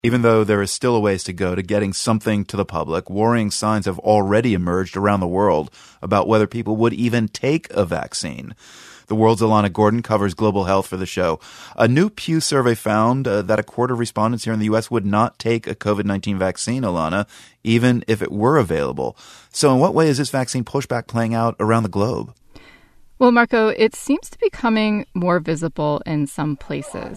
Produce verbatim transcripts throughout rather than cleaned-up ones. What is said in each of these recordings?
Even though there is still a ways to go to getting something to the public, worrying signs have already emerged around the world about whether people would even take a vaccine. The World's Ilana Gordon covers global health for the show. A new Pew survey found uh, that a quarter of respondents here in the U S would not take a covid nineteen vaccine, Ilana, even if it were available. So in what way is this vaccine pushback playing out around the globe? Well, Marco, it seems to be becoming more visible in some places.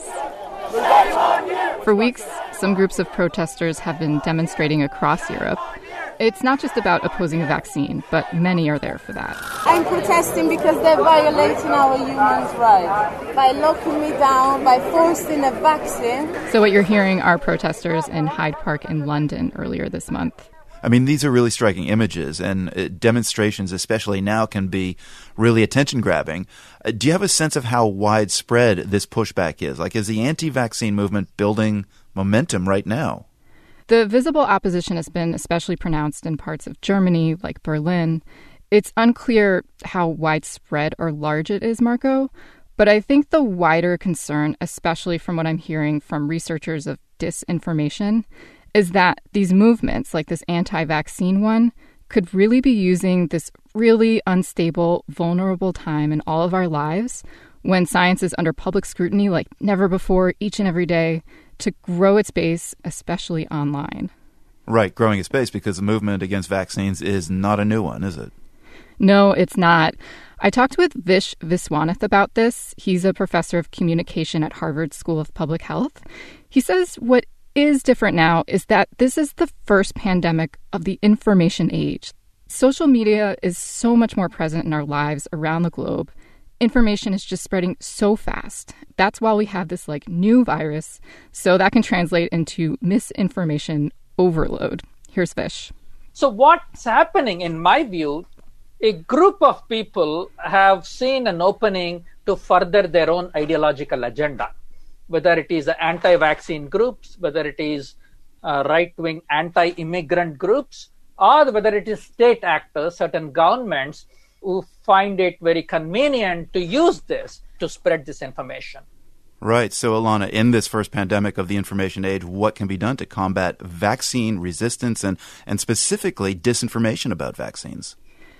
For weeks, some groups of protesters have been demonstrating across Europe. It's not just about opposing a vaccine, but many are there for that. I'm protesting because they're violating our human rights by locking me down, by forcing a vaccine. So what you're hearing are protesters in Hyde Park in London earlier this month. I mean, these are really striking images, and uh, demonstrations, especially now, can be really attention-grabbing. Uh, do you have a sense of how widespread this pushback is? Like, is the anti-vaccine movement building momentum right now? The visible opposition has been especially pronounced in parts of Germany, like Berlin. It's unclear how widespread or large it is, Marco, but I think the wider concern, especially from what I'm hearing from researchers of disinformation, is that these movements, like this anti-vaccine one, could really be using this really unstable, vulnerable time in all of our lives when science is under public scrutiny like never before, each and every day, to grow its base, especially online. Right, growing its base because the movement against vaccines is not a new one, is it? No, it's not. I talked with Vish Viswanath about this. He's a professor of communication at Harvard School of Public Health. He says what is different now is that this is the first pandemic of the information age. Social media is so much more present in our lives around the globe. Information is just spreading so fast. That's why we have this like new virus. So that can translate into misinformation overload. Here's Vish. So what's happening, in my view, a group of people have seen an opening to further their own ideological agenda, whether it is anti-vaccine groups, whether it is uh, right-wing anti-immigrant groups, or whether it is state actors, certain governments who find it very convenient to use this to spread this information. Right. So, Ilana, in this first pandemic of the information age, what can be done to combat vaccine resistance and, and specifically disinformation about vaccines?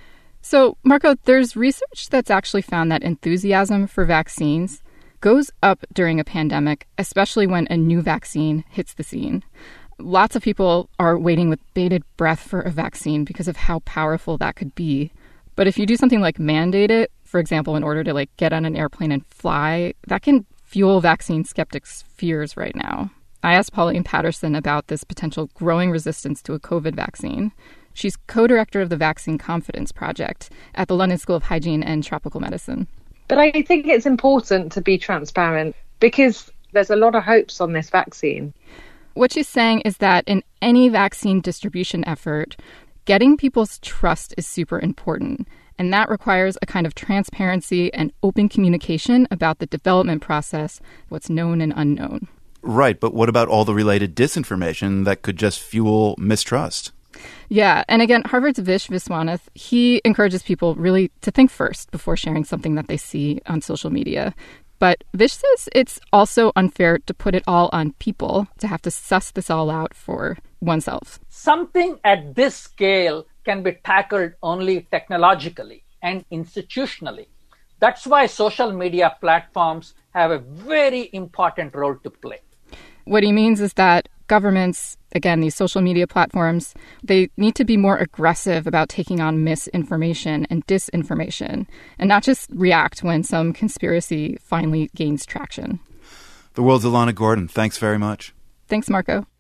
So, Marco, there's research that's actually found that enthusiasm for vaccines goes up during a pandemic, especially when a new vaccine hits the scene. Lots of people are waiting with bated breath for a vaccine because of how powerful that could be. But if you do something like mandate it, for example, in order to like get on an airplane and fly, that can fuel vaccine skeptics' fears right now. I asked Pauline Patterson about this potential growing resistance to a COVID vaccine. She's co-director of the Vaccine Confidence Project at the London School of Hygiene and Tropical Medicine. But I think it's important to be transparent because there's a lot of hopes on this vaccine. What she's saying is that in any vaccine distribution effort, getting people's trust is super important. And that requires a kind of transparency and open communication about the development process, what's known and unknown. Right, but what about all the related disinformation that could just fuel mistrust? Yeah, and again, Harvard's Vish Viswanath, he encourages people really to think first before sharing something that they see on social media. But Vish says it's also unfair to put it all on people, to have to suss this all out for oneself. Something at this scale can be tackled only technologically and institutionally. That's why social media platforms have a very important role to play. What he means is that governments, again, these social media platforms, they need to be more aggressive about taking on misinformation and disinformation and not just react when some conspiracy finally gains traction. The World's Ilana Gordon, thanks very much. Thanks, Marco.